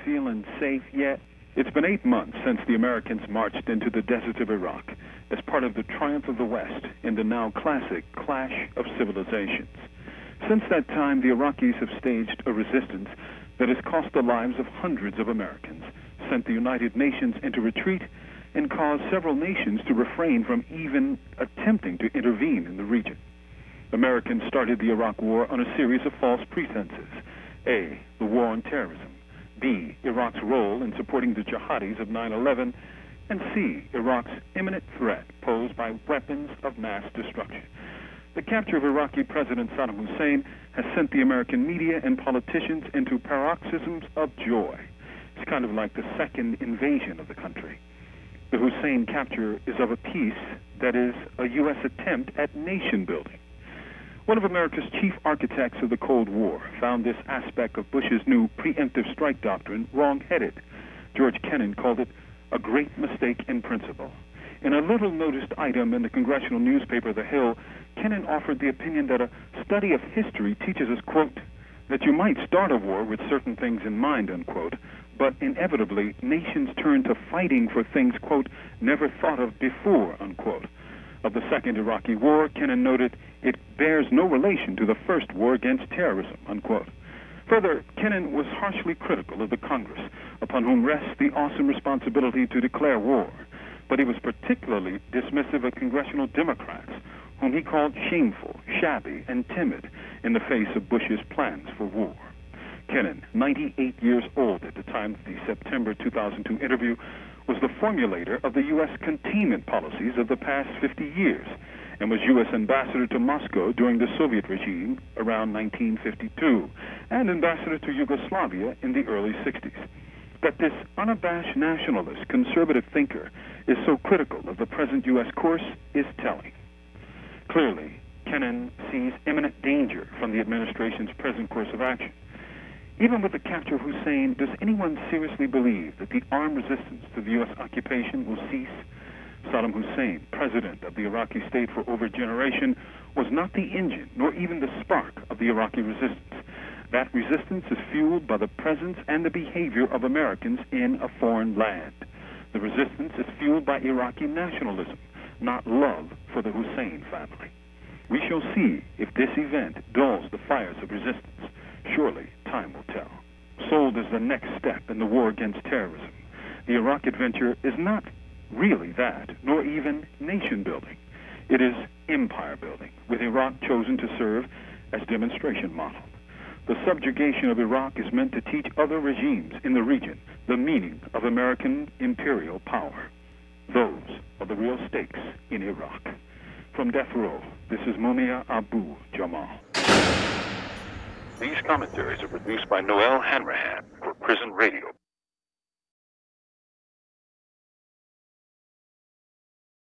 feeling safe yet? It's been 8 months since the Americans marched into the deserts of Iraq as part of the triumph of the West in the now classic clash of civilizations. Since that time, the Iraqis have staged a resistance that has cost the lives of hundreds of Americans, sent the United Nations into retreat, and caused several nations to refrain from even attempting to intervene in the region. Americans started the Iraq War on a series of false pretenses. A, the war on terrorism. B, Iraq's role in supporting the jihadis of 9/11. And C, Iraq's imminent threat posed by weapons of mass destruction. The capture of Iraqi President Saddam Hussein has sent the American media and politicians into paroxysms of joy. It's kind of like the second invasion of the country. The Hussein capture is of a piece that is a U.S. attempt at nation building. One of America's chief architects of the Cold War found this aspect of Bush's new preemptive strike doctrine wrong-headed. George Kennan called it a great mistake in principle. In a little-noticed item in the congressional newspaper The Hill, Kennan offered the opinion that a study of history teaches us, quote, that you might start a war with certain things in mind, unquote, but inevitably nations turn to fighting for things, quote, never thought of before, unquote. Of the Second Iraqi War, Kennan noted, it bears no relation to the First War against terrorism, unquote. Further, Kennan was harshly critical of the Congress, upon whom rests the awesome responsibility to declare war. But he was particularly dismissive of congressional Democrats, whom he called shameful, shabby, and timid in the face of Bush's plans for war. Kennan, 98 years old at the time of the September 2002 interview, was the formulator of the U.S. containment policies of the past 50 years and was U.S. ambassador to Moscow during the Soviet regime around 1952 and ambassador to Yugoslavia in the early 60s. That this unabashed nationalist, conservative thinker is so critical of the present U.S. course is telling. Clearly, Kennan sees imminent danger from the administration's present course of action. Even with the capture of Hussein, does anyone seriously believe that the armed resistance to the U.S. occupation will cease? Saddam Hussein, president of the Iraqi state for over a generation, was not the engine nor even the spark of the Iraqi resistance. That resistance is fueled by the presence and the behavior of Americans in a foreign land. The resistance is fueled by Iraqi nationalism, not love for the Hussein family. We shall see if this event dulls the fires of resistance. Surely, time will tell. Sold as the next step in the war against terrorism, the Iraq adventure is not really that, nor even nation building. It is empire building, with Iraq chosen to serve as demonstration model. The subjugation of Iraq is meant to teach other regimes in the region the meaning of American imperial power. Those are the real stakes in Iraq. From Death Row, this is Mumia Abu Jamal. These commentaries are produced by Noel Hanrahan for Prison Radio.